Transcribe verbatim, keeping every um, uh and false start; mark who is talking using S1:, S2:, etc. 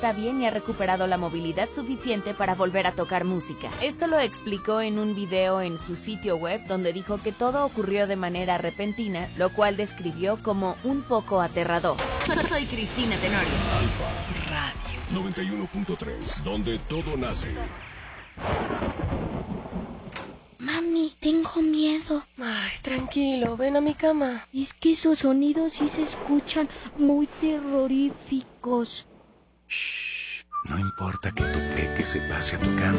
S1: está bien y ha recuperado la movilidad suficiente para volver a tocar música. Esto lo explicó en un video en su sitio web donde dijo que todo ocurrió de manera repentina, lo cual describió como un poco aterrador. Soy Cristina Tenorio.
S2: Alfa Radio noventa y uno punto tres, donde todo nace.
S3: Mami, tengo miedo.
S4: Ay, tranquilo, ven a mi cama.
S3: Es que esos sonidos sí se escuchan muy terroríficos.
S5: Shh, no importa que tu peque se pase a tu cama.